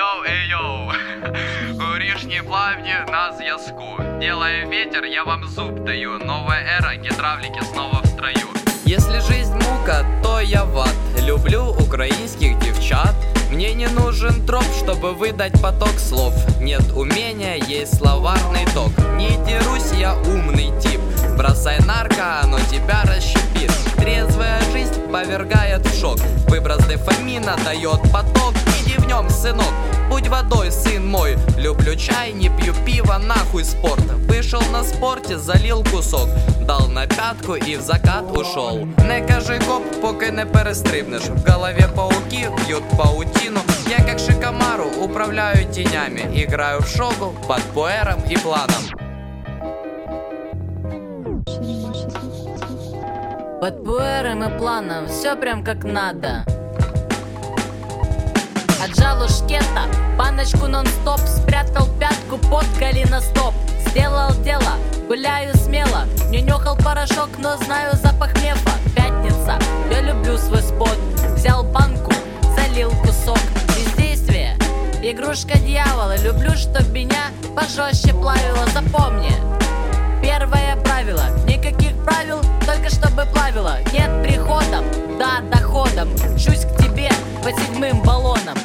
Йоу. Горішні плавні на зв'язку. Делая ветер, я вам зуб даю. Новая эра, гидравлики снова в строю. Если жизнь мука, то я в ад. Люблю украинских девчат. Мне не нужен троп, чтобы выдать поток слов. Нет умения, есть словарный ток. Не дерусь, я умный тип. Бросай нарко, оно тебя расщепит. Трезвая жизнь повергает в шок. Выброс дофамина дает поток. Иди в нем, сынок, будь водой, сын мой. Люблю чай, не пью пиво, нахуй спорт. Вышел на спорте, залил кусок. Дал на пятку и в закат ушел. Не кажи гоп, поки не перестрибнеш. В голове пауки бьют паутину. Я как Шикамару управляю тенями. Играю в шогу под пуэром и планом. Под пуэром и планом все прям как надо. Отжал у шкета баночку нон-стоп. Спрятал пятку под голеностоп. Сделал дело, гуляю смело. Не нюхал порошок, но знаю запах мефа. Пятница, я люблю свой спот. Взял банку, залил кусок. Бездействие, игрушка дьявола. Люблю, чтоб меня пожестче плавило. Запомни, первое правило: никаких правил, только чтобы плавило. Нет приходом, да доходом. Мчусь к тебе по седьмым баллонам.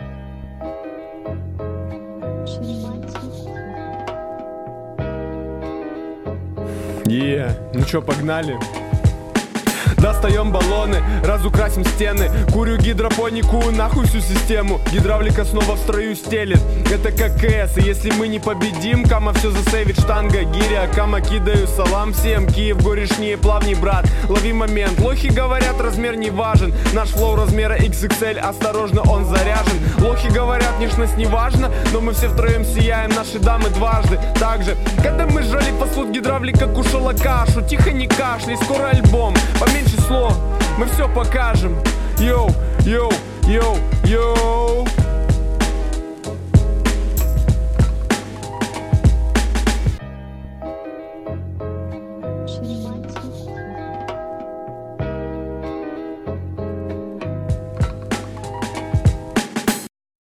Ну чё, погнали? Достаем баллоны, разукрасим стены. Курю гидропонику, нахуй всю систему. Гидравлика снова в строю стелит. Это как КС, и если мы не победим, Кама все засейвит, штанга, гиря. Кама кидаю, салам всем. Киев, горишние, плавний брат. Лови момент, лохи говорят, размер не важен. Наш флоу размера XXL, осторожно, он заряжен. Лохи говорят, нежность не важно, но мы все втроем сияем, наши дамы дважды. Также, когда мы жали фастфуд, гидравлика кушала кашу. Тихо, не кашляй, скоро альбом, поменьше слов, мы все покажем. Йоу. Shitty mindset.